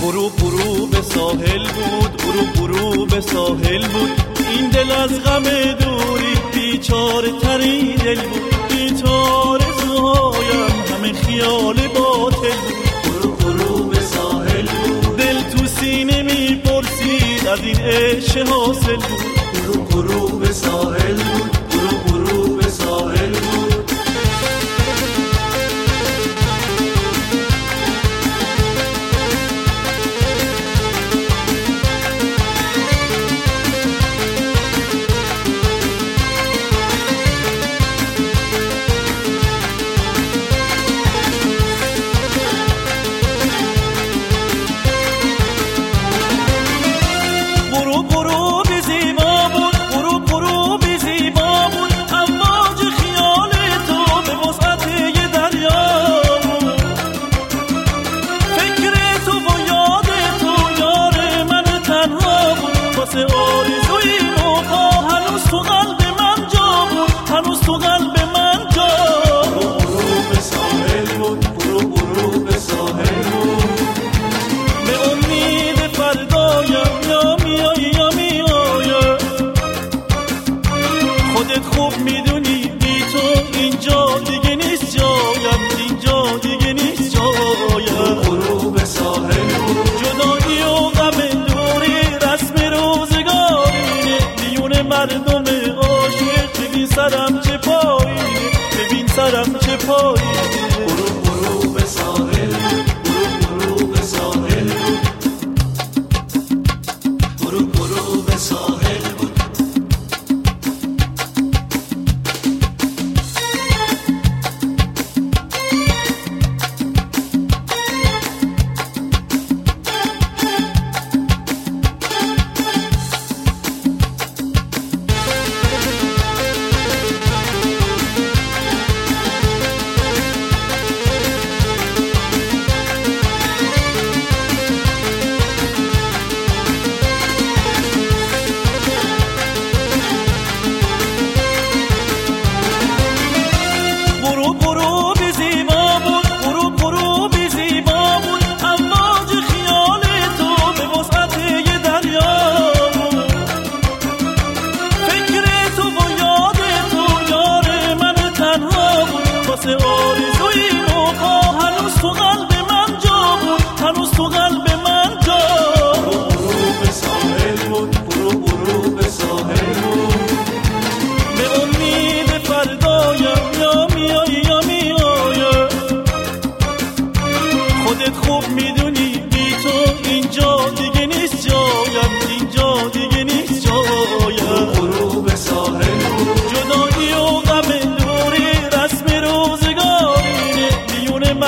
غروب ساحل بود، غروب ساحل بود. این دل از غم دوری بیچاره ترین دل بود. بیچاره زهایم همه خیال باطل بود. غروب ساحل بود. دل تو سینه میپرسید از این عشق حاصل بود. غروب ساحل بود، غروب ساحل بود. سرم چه پایی، ببین سرم چه پایی. غروب ساحل، غروب ساحل، غروب ساحل بود.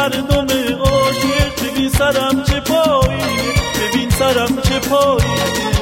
مردم عاشق ببین سرم چه پایی، ببین سرم چه پایی.